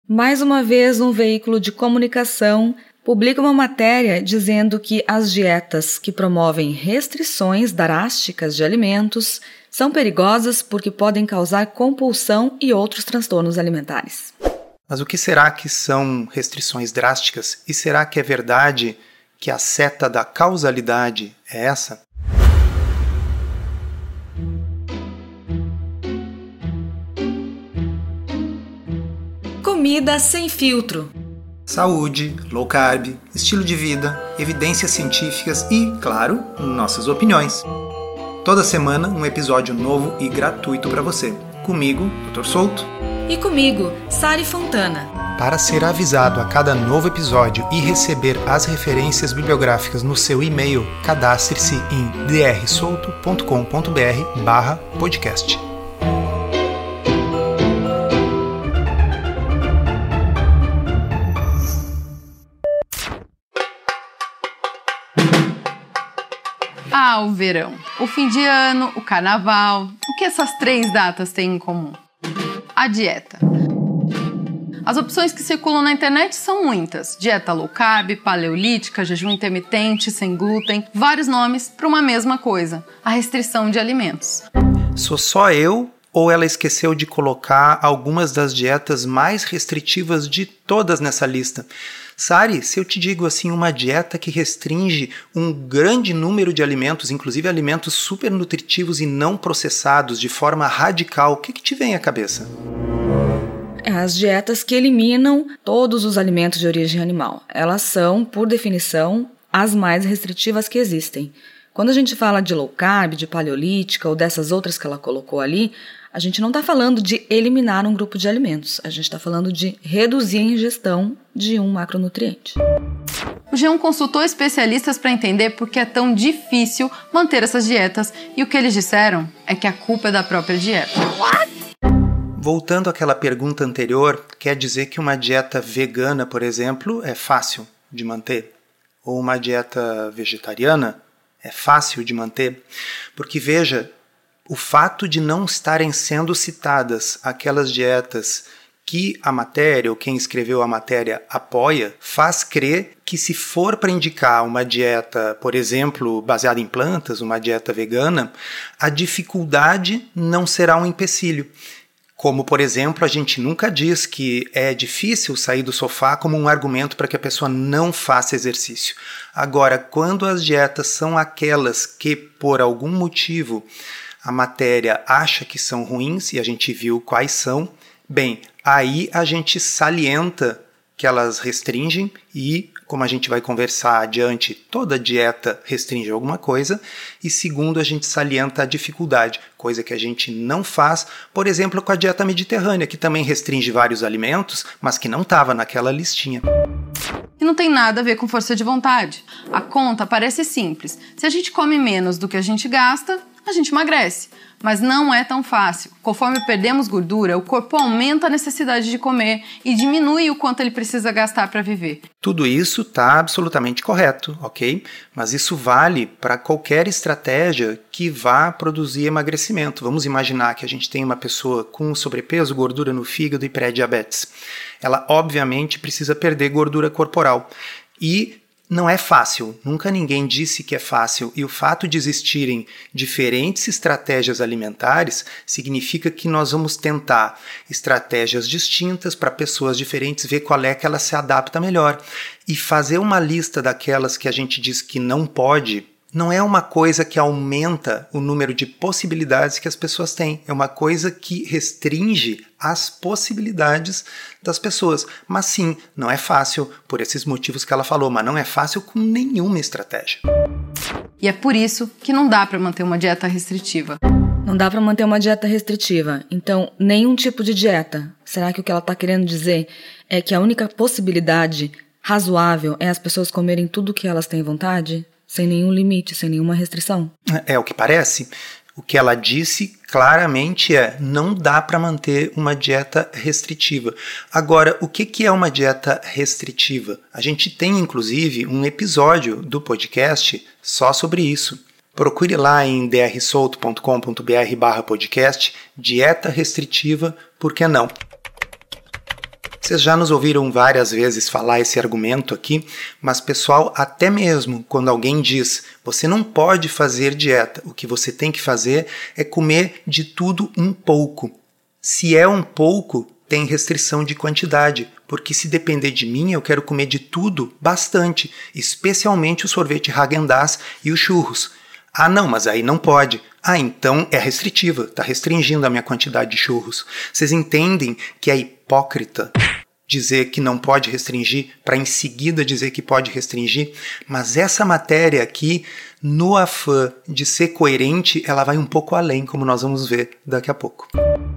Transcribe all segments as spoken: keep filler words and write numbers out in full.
Mais uma vez, um veículo de comunicação publica uma matéria dizendo que as dietas que promovem restrições drásticas de alimentos são perigosas porque podem causar compulsão e outros transtornos alimentares. Mas o que será que são restrições drásticas? E será que é verdade que a seta da causalidade é essa? Comida sem filtro. Saúde, low carb, estilo de vida, evidências científicas e, claro, nossas opiniões. Toda semana um episódio novo e gratuito para você. Comigo, doutor Souto. E comigo, Sari Fontana. Para ser avisado a cada novo episódio e receber as referências bibliográficas no seu e-mail, cadastre-se em d r souto ponto com ponto b r barra podcast. Ah, o verão, o fim de ano, o carnaval. O que essas três datas têm em comum? A dieta. As opções que circulam na internet são muitas. Dieta low carb, paleolítica, jejum intermitente, sem glúten. Vários nomes para uma mesma coisa, a restrição de alimentos. Sou só eu ou ela esqueceu de colocar algumas das dietas mais restritivas de todas nessa lista? Sari, se eu te digo assim, uma dieta que restringe um grande número de alimentos, inclusive alimentos super nutritivos e não processados, de forma radical, o que, que te vem à cabeça? As dietas que eliminam todos os alimentos de origem animal. Elas são, por definição, as mais restritivas que existem. Quando a gente fala de low carb, de paleolítica ou dessas outras que ela colocou ali, a gente não está falando de eliminar um grupo de alimentos, a gente está falando de reduzir a ingestão de um macronutriente. O G um consultou especialistas para entender por que é tão difícil manter essas dietas e o que eles disseram é que a culpa é da própria dieta. Voltando àquela pergunta anterior, quer dizer que uma dieta vegana, por exemplo, é fácil de manter? Ou uma dieta vegetariana é fácil de manter? Porque veja, o fato de não estarem sendo citadas aquelas dietas que a matéria, ou quem escreveu a matéria, apoia, faz crer que se for para indicar uma dieta, por exemplo, baseada em plantas, uma dieta vegana, a dificuldade não será um empecilho. Como, por exemplo, a gente nunca diz que é difícil sair do sofá como um argumento para que a pessoa não faça exercício. Agora, quando as dietas são aquelas que, por algum motivo, a matéria acha que são ruins, e a gente viu quais são, bem, aí a gente salienta que elas restringem e, como a gente vai conversar adiante, toda dieta restringe alguma coisa, e segundo, a gente salienta a dificuldade, coisa que a gente não faz, por exemplo, com a dieta mediterrânea, que também restringe vários alimentos, mas que não estava naquela listinha. E não tem nada a ver com força de vontade. A conta parece simples. Se a gente come menos do que a gente gasta, a gente emagrece. Mas não é tão fácil. Conforme perdemos gordura, o corpo aumenta a necessidade de comer e diminui o quanto ele precisa gastar para viver. Tudo isso está absolutamente correto, ok? Mas isso vale para qualquer estratégia que vá produzir emagrecimento. Vamos imaginar que a gente tem uma pessoa com sobrepeso, gordura no fígado e pré-diabetes. Ela, obviamente, precisa perder gordura corporal. E não é fácil, nunca ninguém disse que é fácil, e o fato de existirem diferentes estratégias alimentares significa que nós vamos tentar estratégias distintas para pessoas diferentes, ver qual é que ela se adapta melhor. E fazer uma lista daquelas que a gente diz que não pode, não é uma coisa que aumenta o número de possibilidades que as pessoas têm, é uma coisa que restringe as possibilidades das pessoas. Mas sim, não é fácil por esses motivos que ela falou, mas não é fácil com nenhuma estratégia. E é por isso que não dá para manter uma dieta restritiva. Não dá para manter uma dieta restritiva, então nenhum tipo de dieta. Será que o que ela está querendo dizer é que a única possibilidade razoável é as pessoas comerem tudo o que elas têm vontade? Sem nenhum limite, sem nenhuma restrição? É o que parece. O que ela disse claramente é: não dá para manter uma dieta restritiva. Agora, o que é uma dieta restritiva? A gente tem, inclusive, um episódio do podcast só sobre isso. Procure lá em d r souto ponto com ponto b r barra podcast, dieta restritiva, por que não? Vocês já nos ouviram várias vezes falar esse argumento aqui, mas pessoal, até mesmo quando alguém diz você não pode fazer dieta, o que você tem que fazer é comer de tudo um pouco. Se é um pouco, tem restrição de quantidade, porque se depender de mim, eu quero comer de tudo bastante, especialmente o sorvete Häagen-Dazs e os churros. Ah, não, mas aí não pode. Ah, então é restritiva, está restringindo a minha quantidade de churros. Vocês entendem que é hipócrita dizer que não pode restringir, para em seguida dizer que pode restringir? Mas essa matéria aqui, no afã de ser coerente, ela vai um pouco além, como nós vamos ver daqui a pouco.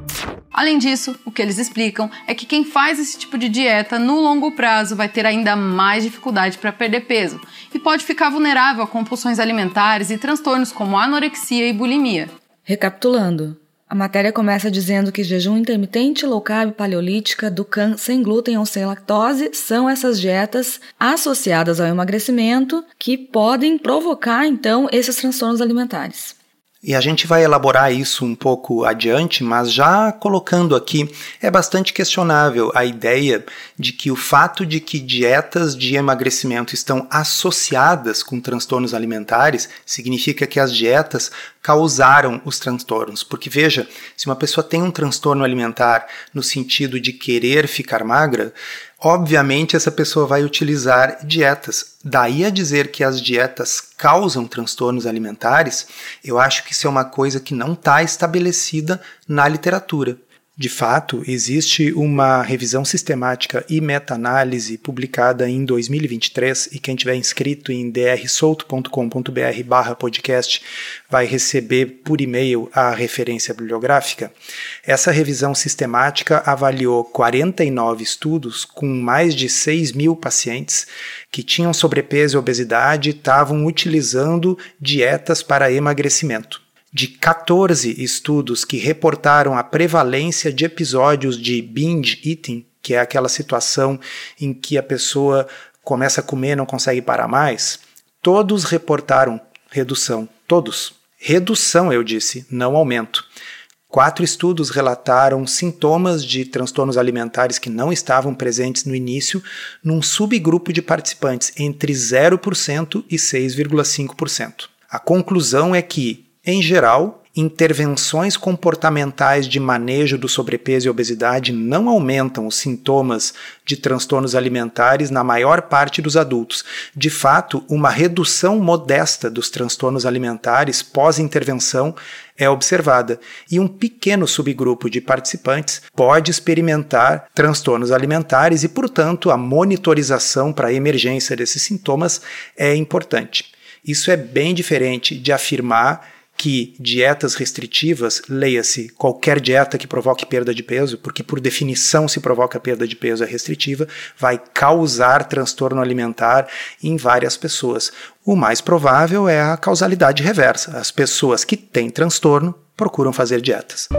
Além disso, o que eles explicam é que quem faz esse tipo de dieta no longo prazo vai ter ainda mais dificuldade para perder peso e pode ficar vulnerável a compulsões alimentares e transtornos como anorexia e bulimia. Recapitulando, a matéria começa dizendo que jejum intermitente, low carb, paleolítica, Dukan, sem glúten ou sem lactose são essas dietas associadas ao emagrecimento que podem provocar, então, esses transtornos alimentares. E a gente vai elaborar isso um pouco adiante, mas já colocando aqui, é bastante questionável a ideia de que o fato de que dietas de emagrecimento estão associadas com transtornos alimentares significa que as dietas causaram os transtornos. Porque veja, se uma pessoa tem um transtorno alimentar no sentido de querer ficar magra, obviamente essa pessoa vai utilizar dietas. Daí a dizer que as dietas causam transtornos alimentares, eu acho que isso é uma coisa que não está estabelecida na literatura. De fato, existe uma revisão sistemática e meta-análise publicada em dois mil e vinte e três e quem tiver inscrito em d r souto ponto com ponto b r barra podcast vai receber por e-mail a referência bibliográfica. Essa revisão sistemática avaliou quarenta e nove estudos com mais de seis mil pacientes que tinham sobrepeso e obesidade e estavam utilizando dietas para emagrecimento. De quatorze estudos que reportaram a prevalência de episódios de binge eating, que é aquela situação em que a pessoa começa a comer e não consegue parar mais, todos reportaram redução. Todos. Redução, eu disse, não aumento. Quatro estudos relataram sintomas de transtornos alimentares que não estavam presentes no início num subgrupo de participantes entre zero por cento e seis vírgula cinco por cento. A conclusão é que, em geral, intervenções comportamentais de manejo do sobrepeso e obesidade não aumentam os sintomas de transtornos alimentares na maior parte dos adultos. De fato, uma redução modesta dos transtornos alimentares pós-intervenção é observada, e um pequeno subgrupo de participantes pode experimentar transtornos alimentares e, portanto, a monitorização para a emergência desses sintomas é importante. Isso é bem diferente de afirmar que dietas restritivas, leia-se qualquer dieta que provoque perda de peso, porque por definição se provoca perda de peso é restritiva, vai causar transtorno alimentar em várias pessoas. O mais provável é a causalidade reversa. As pessoas que têm transtorno procuram fazer dietas.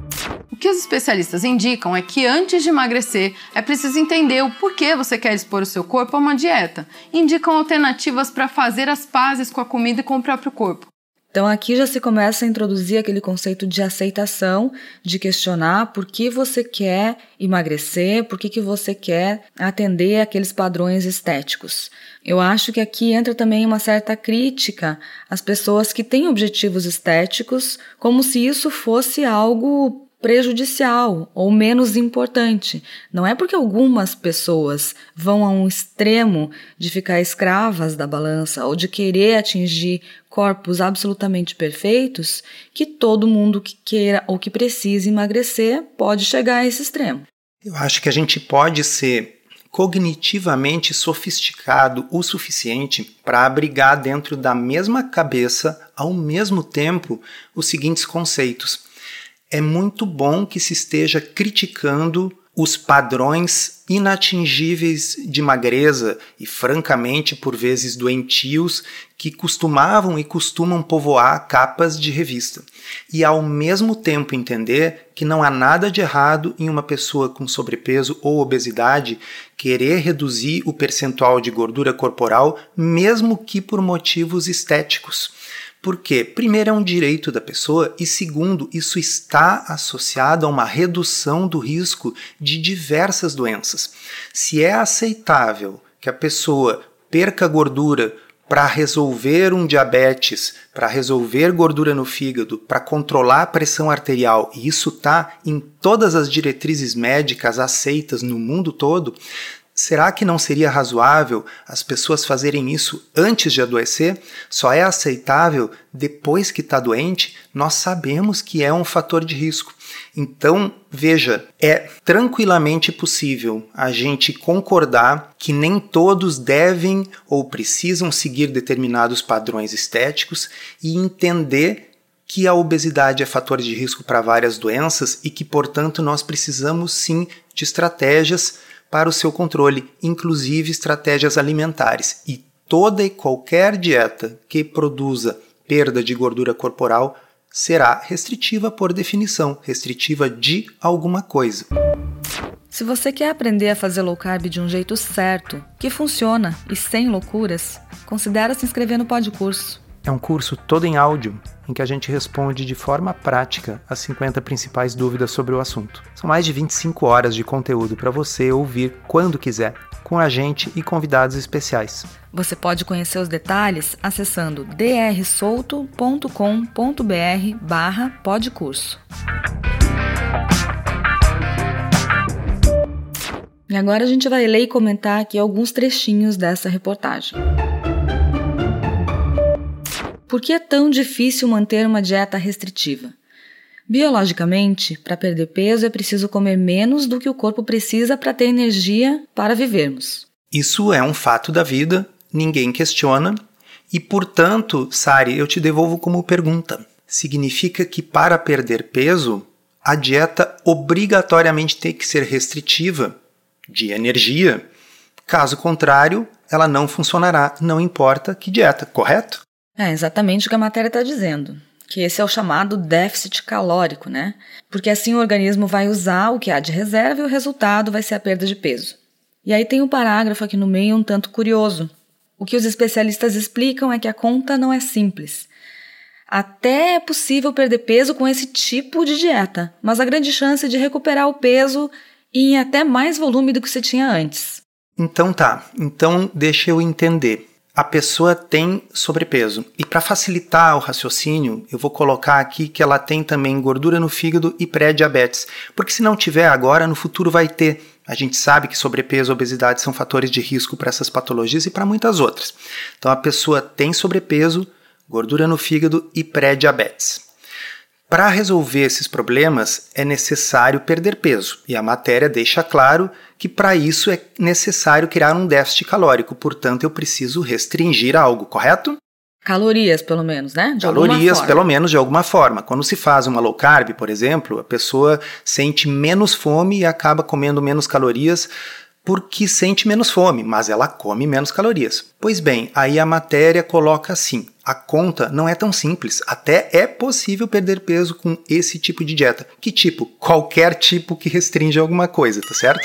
O que os especialistas indicam é que antes de emagrecer é preciso entender o porquê você quer expor o seu corpo a uma dieta. Indicam alternativas para fazer as pazes com a comida e com o próprio corpo. Então aqui já se começa a introduzir aquele conceito de aceitação, de questionar por que você quer emagrecer, por que, que você quer atender aqueles padrões estéticos. Eu acho que aqui entra também uma certa crítica às pessoas que têm objetivos estéticos, como se isso fosse algo prejudicial ou menos importante. Não é porque algumas pessoas vão a um extremo de ficar escravas da balança ou de querer atingir corpos absolutamente perfeitos que todo mundo que queira ou que precise emagrecer pode chegar a esse extremo. Eu acho que a gente pode ser cognitivamente sofisticado o suficiente para abrigar dentro da mesma cabeça, ao mesmo tempo, os seguintes conceitos. É muito bom que se esteja criticando os padrões inatingíveis de magreza e, francamente, por vezes doentios, que costumavam e costumam povoar capas de revista. E, ao mesmo tempo, entender que não há nada de errado em uma pessoa com sobrepeso ou obesidade querer reduzir o percentual de gordura corporal, mesmo que por motivos estéticos. Por quê? Primeiro, é um direito da pessoa e, segundo, isso está associado a uma redução do risco de diversas doenças. Se é aceitável que a pessoa perca gordura para resolver um diabetes, para resolver gordura no fígado, para controlar a pressão arterial, e isso está em todas as diretrizes médicas aceitas no mundo todo, será que não seria razoável as pessoas fazerem isso antes de adoecer? Só é aceitável depois que está doente? Nós sabemos que é um fator de risco. Então, veja, é tranquilamente possível a gente concordar que nem todos devem ou precisam seguir determinados padrões estéticos e entender que a obesidade é fator de risco para várias doenças e que, portanto, nós precisamos sim de estratégias para o seu controle, inclusive estratégias alimentares. E toda e qualquer dieta que produza perda de gordura corporal será restritiva por definição, restritiva de alguma coisa. Se você quer aprender a fazer low carb de um jeito certo, que funciona e sem loucuras, considere se inscrever no Podcurso. É um curso todo em áudio, em que a gente responde de forma prática as cinquenta principais dúvidas sobre o assunto. São mais de vinte e cinco horas de conteúdo para você ouvir quando quiser, com a gente e convidados especiais. Você pode conhecer os detalhes acessando drsolto.com.br barra podcurso. E agora a gente vai ler e comentar aqui alguns trechinhos dessa reportagem. Por que é tão difícil manter uma dieta restritiva? Biologicamente, para perder peso é preciso comer menos do que o corpo precisa para ter energia para vivermos. Isso é um fato da vida, ninguém questiona, e portanto, Sari, eu te devolvo como pergunta. Significa que para perder peso, a dieta obrigatoriamente tem que ser restritiva de energia? Caso contrário, ela não funcionará, não importa que dieta, correto? É exatamente o que a matéria está dizendo, que esse é o chamado déficit calórico, né? Porque assim o organismo vai usar o que há de reserva e o resultado vai ser a perda de peso. E aí tem um parágrafo aqui no meio um tanto curioso. O que os especialistas explicam é que a conta não é simples. Até é possível perder peso com esse tipo de dieta, mas a grande chance é de recuperar o peso em até mais volume do que você tinha antes. Então tá, então deixa eu entender. A pessoa tem sobrepeso. E para facilitar o raciocínio, eu vou colocar aqui que ela tem também gordura no fígado e pré-diabetes. Porque se não tiver agora, no futuro vai ter. A gente sabe que sobrepeso e obesidade são fatores de risco para essas patologias e para muitas outras. Então a pessoa tem sobrepeso, gordura no fígado e pré-diabetes. Para resolver esses problemas, é necessário perder peso, e a matéria deixa claro que para isso é necessário criar um déficit calórico, portanto eu preciso restringir algo, correto? Calorias, pelo menos, né? De Calorias, pelo menos, de alguma forma. Quando se faz uma low carb, por exemplo, a pessoa sente menos fome e acaba comendo menos calorias porque sente menos fome, mas ela come menos calorias. Pois bem, aí a matéria coloca assim, a conta não é tão simples, até é possível perder peso com esse tipo de dieta. Que tipo? Qualquer tipo que restringe alguma coisa, tá certo?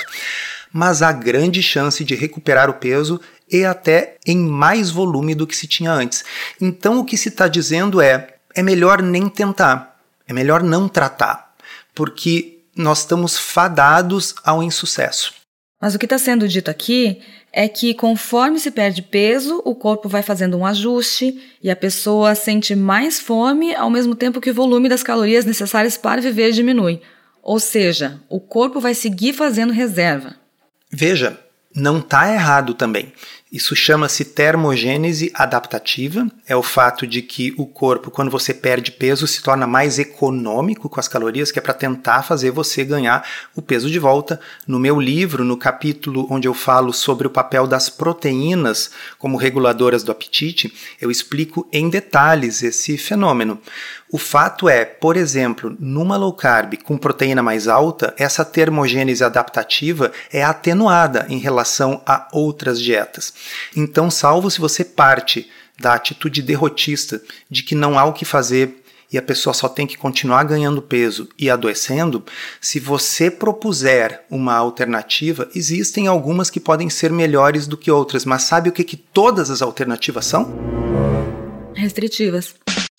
Mas há grande chance de recuperar o peso e até em mais volume do que se tinha antes. Então o que se está dizendo é, é melhor nem tentar, é melhor não tratar, porque nós estamos fadados ao insucesso. Mas o que está sendo dito aqui é que conforme se perde peso, o corpo vai fazendo um ajuste e a pessoa sente mais fome ao mesmo tempo que o volume das calorias necessárias para viver diminui. Ou seja, o corpo vai seguir fazendo reserva. Veja, não está errado também. Isso chama-se termogênese adaptativa. É o fato de que o corpo, quando você perde peso, se torna mais econômico com as calorias, que é para tentar fazer você ganhar o peso de volta. No meu livro, no capítulo onde eu falo sobre o papel das proteínas como reguladoras do apetite, eu explico em detalhes esse fenômeno. O fato é, por exemplo, numa low carb com proteína mais alta, essa termogênese adaptativa é atenuada em relação a outras dietas. Então, salvo se você parte da atitude derrotista de que não há o que fazer e a pessoa só tem que continuar ganhando peso e adoecendo, se você propuser uma alternativa, existem algumas que podem ser melhores do que outras, mas sabe o que, que todas as alternativas são? Restritivas.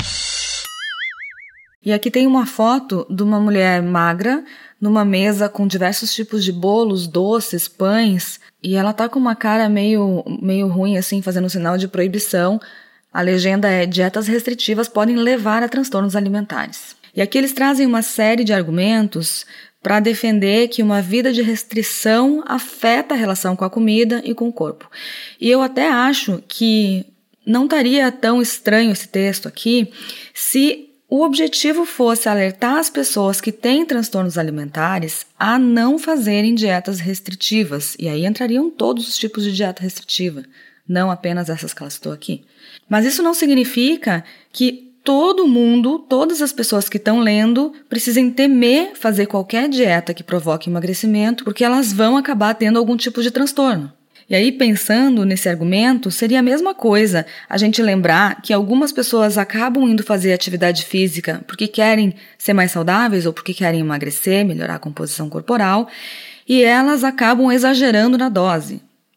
E aqui tem uma foto de uma mulher magra numa mesa com diversos tipos de bolos, doces, pães, e ela tá com uma cara meio, meio ruim, assim, fazendo um sinal de proibição. A legenda é: dietas restritivas podem levar a transtornos alimentares. E aqui eles trazem uma série de argumentos para defender que uma vida de restrição afeta a relação com a comida e com o corpo. E eu até acho que não estaria tão estranho esse texto aqui se o objetivo fosse alertar as pessoas que têm transtornos alimentares a não fazerem dietas restritivas. E aí entrariam todos os tipos de dieta restritiva, não apenas essas que ela citou aqui. Mas isso não significa que todo mundo, todas as pessoas que estão lendo, precisem temer fazer qualquer dieta que provoque emagrecimento, porque elas vão acabar tendo algum tipo de transtorno. E aí, pensando nesse argumento, seria a mesma coisa a gente lembrar que algumas pessoas acabam indo fazer atividade física porque querem ser mais saudáveis ou porque querem emagrecer, melhorar a composição corporal, e elas acabam exagerando na dose.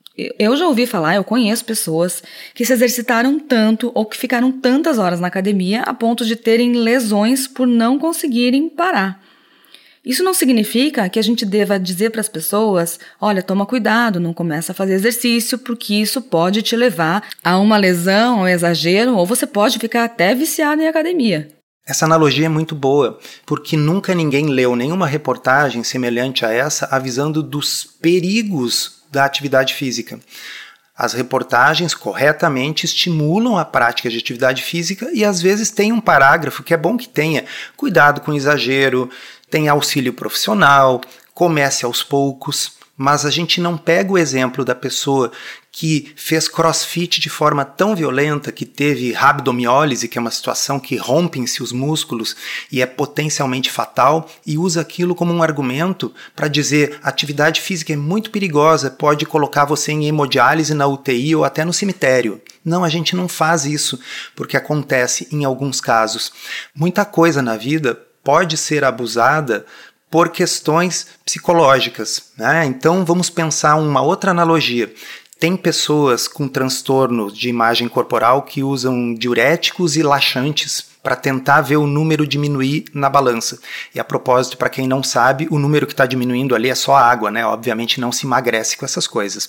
Eu já ouvi falar, eu conheço pessoas que se exercitaram tanto ou que ficaram tantas horas na academia a ponto de terem lesões por não conseguirem parar. Isso não significa que a gente deva dizer para as pessoas: olha, toma cuidado, não começa a fazer exercício, porque isso pode te levar a uma lesão, um exagero, ou você pode ficar até viciado em academia. Essa analogia é muito boa, porque nunca ninguém leu nenhuma reportagem semelhante a essa avisando dos perigos da atividade física. As reportagens corretamente estimulam a prática de atividade física e às vezes tem um parágrafo que é bom que tenha: cuidado com exagero, tem auxílio profissional, comece aos poucos. Mas a gente não pega o exemplo da pessoa que fez crossfit de forma tão violenta, que teve rabdomiólise, que é uma situação que rompem-se os músculos e é potencialmente fatal, e usa aquilo como um argumento para dizer: atividade física é muito perigosa, pode colocar você em hemodiálise, na U T I ou até no cemitério. Não, a gente não faz isso, porque acontece em alguns casos. Muita coisa na vida pode ser abusada por questões psicológicas, né? Então vamos pensar uma outra analogia. Tem pessoas com transtorno de imagem corporal que usam diuréticos e laxantes para tentar ver o número diminuir na balança. E a propósito, para quem não sabe, o número que está diminuindo ali é só a água, né? Obviamente não se emagrece com essas coisas.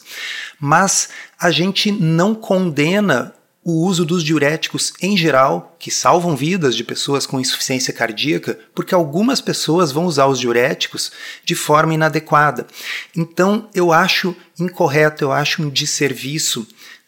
Mas a gente não condena o uso dos diuréticos em geral, que salvam vidas de pessoas com insuficiência cardíaca, porque algumas pessoas vão usar os diuréticos de forma inadequada. Então, eu acho incorreto, eu acho um desserviço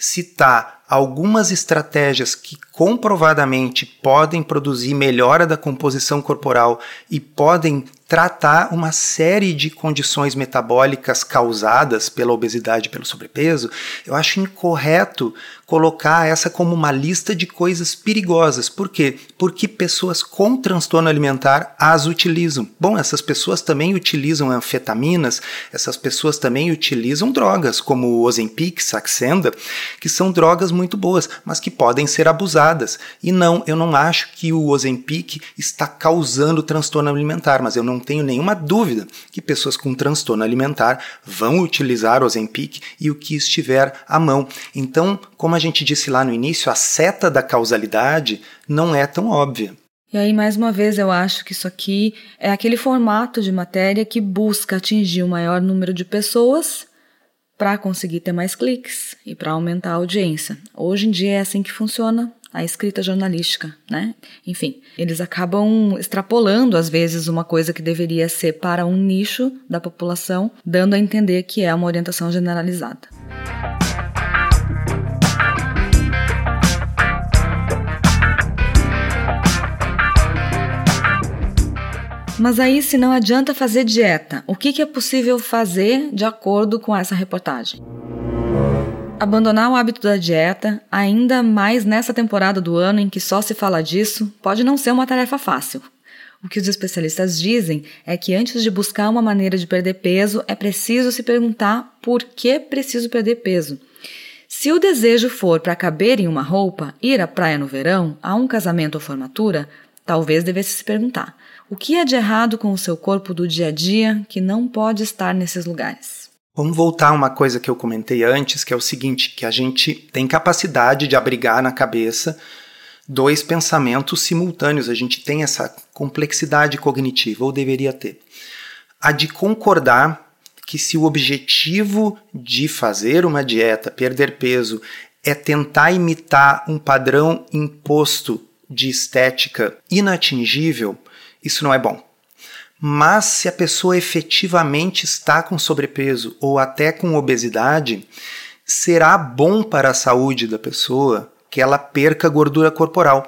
citar algumas estratégias que comprovadamente podem produzir melhora da composição corporal e podem tratar uma série de condições metabólicas causadas pela obesidade e pelo sobrepeso. Eu acho incorreto colocar essa como uma lista de coisas perigosas. Por quê? Porque pessoas com transtorno alimentar as utilizam. Bom, essas pessoas também utilizam anfetaminas, essas pessoas também utilizam drogas como o Ozempic, Saxenda, que são drogas muito boas, mas que podem ser abusadas. E não, eu não acho que o Ozempic está causando transtorno alimentar, mas eu não tenho nenhuma dúvida que pessoas com transtorno alimentar vão utilizar o Ozempic e o que estiver à mão. Então, como a gente disse lá no início, a seta da causalidade não é tão óbvia. E aí, mais uma vez, eu acho que isso aqui é aquele formato de matéria que busca atingir o maior número de pessoas para conseguir ter mais cliques e para aumentar a audiência. Hoje em dia é assim que funciona a escrita jornalística, né? Enfim, eles acabam extrapolando, às vezes, uma coisa que deveria ser para um nicho da população, dando a entender que é uma orientação generalizada. Mas aí, se não adianta fazer dieta, o que é possível fazer de acordo com essa reportagem? Abandonar o hábito da dieta, ainda mais nessa temporada do ano em que só se fala disso, pode não ser uma tarefa fácil. O que os especialistas dizem é que antes de buscar uma maneira de perder peso, é preciso se perguntar por que preciso perder peso. Se o desejo for para caber em uma roupa, ir à praia no verão, a um casamento ou formatura, talvez devesse se perguntar: o que é de errado com o seu corpo do dia a dia que não pode estar nesses lugares? Vamos voltar a uma coisa que eu comentei antes, que é o seguinte, que a gente tem capacidade de abrigar na cabeça dois pensamentos simultâneos, a gente tem essa complexidade cognitiva, ou deveria ter. A de concordar que se o objetivo de fazer uma dieta, perder peso, é tentar imitar um padrão imposto de estética inatingível, isso não é bom. Mas se a pessoa efetivamente está com sobrepeso ou até com obesidade, será bom para a saúde da pessoa que ela perca gordura corporal.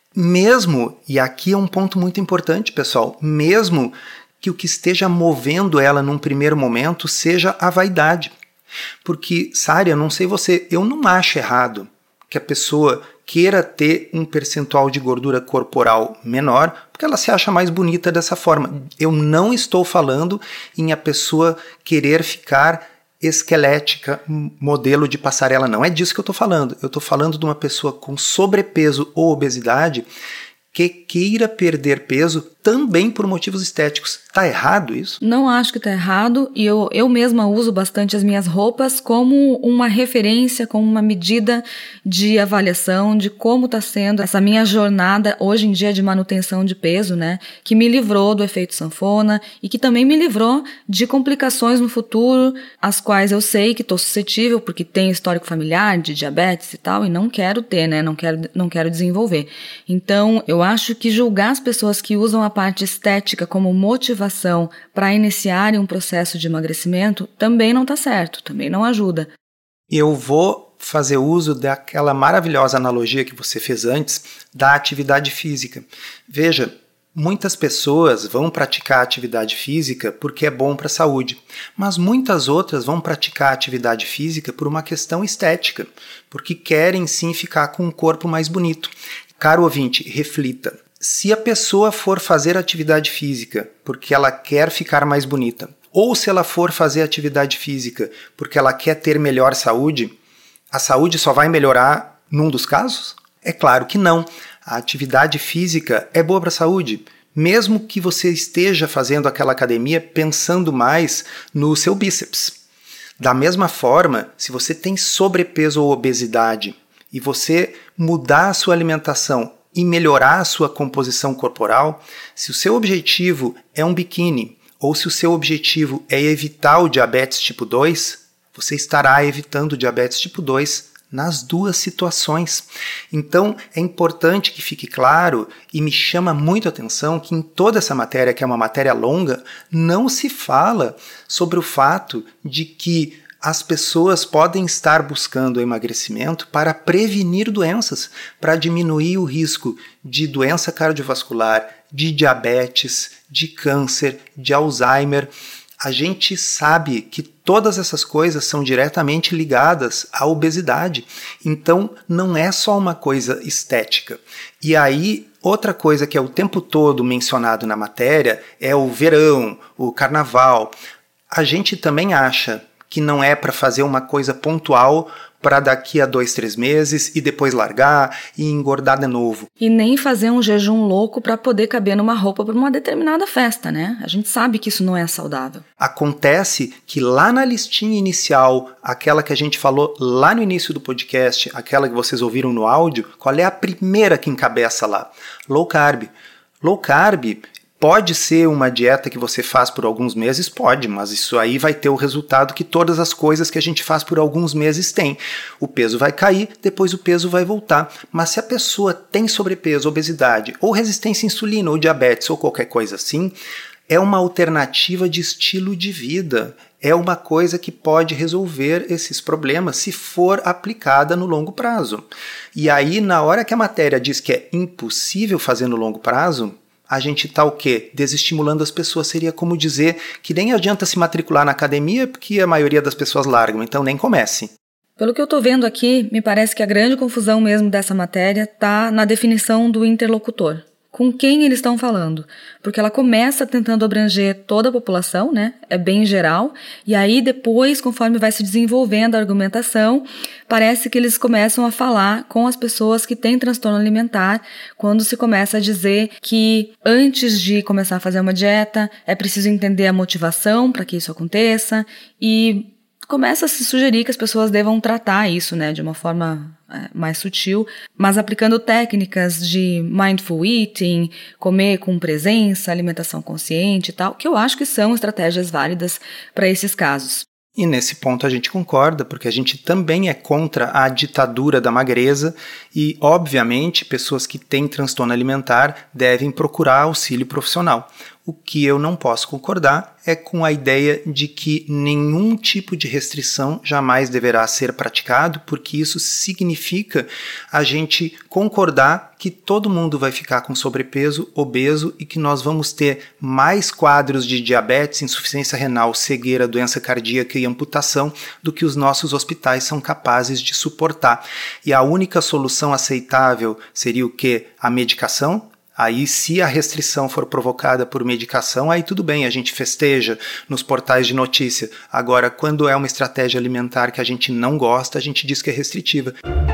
Mesmo, e aqui é um ponto muito importante, pessoal, mesmo que o que esteja movendo ela num primeiro momento seja a vaidade. Porque, Sária, não sei você, eu não acho errado que a pessoa queira ter um percentual de gordura corporal menor, porque ela se acha mais bonita dessa forma. Eu não estou falando em a pessoa querer ficar esquelética, modelo de passarela, não é disso que eu estou falando. Eu estou falando de uma pessoa com sobrepeso ou obesidade que queira perder peso também por motivos estéticos. Tá errado isso? Não acho que tá errado, e eu, eu mesma uso bastante as minhas roupas como uma referência, como uma medida de avaliação de como tá sendo essa minha jornada hoje em dia de manutenção de peso, né? Que me livrou do efeito sanfona e que também me livrou de complicações no futuro, as quais eu sei que tô suscetível porque tenho histórico familiar de diabetes e tal, e não quero ter, né? Não quero, não quero desenvolver. Então, eu acho que julgar as pessoas que usam a parte estética como motivação para iniciarem um processo de emagrecimento também não está certo, também não ajuda. Eu vou fazer uso daquela maravilhosa analogia que você fez antes da atividade física. Veja, muitas pessoas vão praticar atividade física porque é bom para a saúde, mas muitas outras vão praticar atividade física por uma questão estética, porque querem sim ficar com um corpo mais bonito. Caro ouvinte, reflita. Se a pessoa for fazer atividade física porque ela quer ficar mais bonita, ou se ela for fazer atividade física porque ela quer ter melhor saúde, a saúde só vai melhorar num dos casos? É claro que não. A atividade física é boa para a saúde, mesmo que você esteja fazendo aquela academia pensando mais no seu bíceps. Da mesma forma, se você tem sobrepeso ou obesidade e você mudar a sua alimentação e melhorar a sua composição corporal, se o seu objetivo é um biquíni ou se o seu objetivo é evitar o diabetes tipo dois, você estará evitando o diabetes tipo dois nas duas situações. Então, é importante que fique claro e me chama muito a atenção que em toda essa matéria, que é uma matéria longa, não se fala sobre o fato de que as pessoas podem estar buscando o emagrecimento para prevenir doenças, para diminuir o risco de doença cardiovascular, de diabetes, de câncer, de Alzheimer. A gente sabe que todas essas coisas são diretamente ligadas à obesidade. Então, não é só uma coisa estética. E aí, outra coisa que é o tempo todo mencionado na matéria é o verão, o carnaval. A gente também acha que não é para fazer uma coisa pontual para daqui a dois, três meses e depois largar e engordar de novo. E nem fazer um jejum louco para poder caber numa roupa para uma determinada festa, né? A gente sabe que isso não é saudável. Acontece que lá na listinha inicial, aquela que a gente falou lá no início do podcast, aquela que vocês ouviram no áudio, qual é a primeira que encabeça lá? Low carb. Low carb pode ser uma dieta que você faz por alguns meses? Pode, mas isso aí vai ter o resultado que todas as coisas que a gente faz por alguns meses têm. O peso vai cair, depois o peso vai voltar. Mas se a pessoa tem sobrepeso, obesidade, ou resistência à insulina, ou diabetes, ou qualquer coisa assim, é uma alternativa de estilo de vida. É uma coisa que pode resolver esses problemas se for aplicada no longo prazo. E aí, na hora que a matéria diz que é impossível fazer no longo prazo, a gente está o quê? Desestimulando as pessoas. Seria como dizer que nem adianta se matricular na academia porque a maioria das pessoas largam, então nem comece. Pelo que eu estou vendo aqui, me parece que a grande confusão mesmo dessa matéria está na definição do interlocutor. Com quem eles estão falando? Porque ela começa tentando abranger toda a população, né? É bem geral. E aí depois, conforme vai se desenvolvendo a argumentação, parece que eles começam a falar com as pessoas que têm transtorno alimentar, quando se começa a dizer que antes de começar a fazer uma dieta, é preciso entender a motivação para que isso aconteça e começa a se sugerir que as pessoas devam tratar isso, né, de uma forma é, mais sutil, mas aplicando técnicas de mindful eating, comer com presença, alimentação consciente e tal, que eu acho que são estratégias válidas para esses casos. E nesse ponto a gente concorda, porque a gente também é contra a ditadura da magreza e, obviamente, pessoas que têm transtorno alimentar devem procurar auxílio profissional. O que eu não posso concordar é com a ideia de que nenhum tipo de restrição jamais deverá ser praticado, porque isso significa a gente concordar que todo mundo vai ficar com sobrepeso, obeso e que nós vamos ter mais quadros de diabetes, insuficiência renal, cegueira, doença cardíaca e amputação do que os nossos hospitais são capazes de suportar. E a única solução aceitável seria o quê? A medicação? Aí, se a restrição for provocada por medicação, aí tudo bem, a gente festeja nos portais de notícia. Agora, quando é uma estratégia alimentar que a gente não gosta, a gente diz que é restritiva.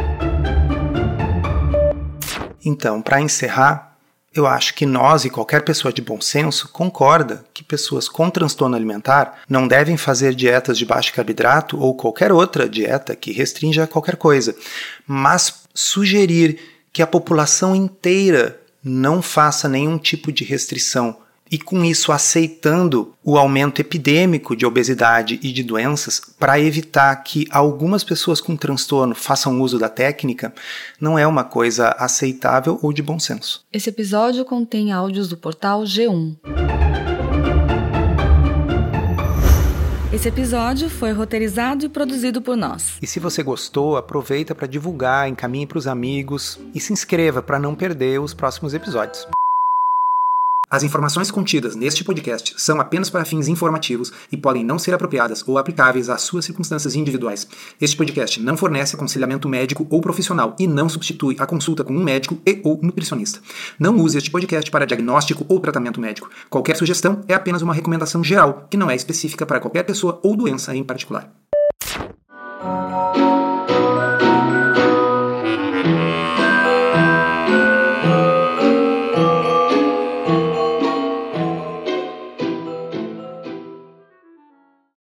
Então, para encerrar, eu acho que nós e qualquer pessoa de bom senso concorda que pessoas com transtorno alimentar não devem fazer dietas de baixo carboidrato ou qualquer outra dieta que restrinja qualquer coisa, mas sugerir que a população inteira não faça nenhum tipo de restrição e com isso aceitando o aumento epidêmico de obesidade e de doenças para evitar que algumas pessoas com transtorno façam uso da técnica, não é uma coisa aceitável ou de bom senso. Esse episódio contém áudios do portal G um. Esse episódio foi roteirizado e produzido por nós. E se você gostou, aproveita para divulgar, encaminhe para os amigos e se inscreva para não perder os próximos episódios. As informações contidas neste podcast são apenas para fins informativos e podem não ser apropriadas ou aplicáveis às suas circunstâncias individuais. Este podcast não fornece aconselhamento médico ou profissional e não substitui a consulta com um médico e ou nutricionista. Não use este podcast para diagnóstico ou tratamento médico. Qualquer sugestão é apenas uma recomendação geral, que não é específica para qualquer pessoa ou doença em particular.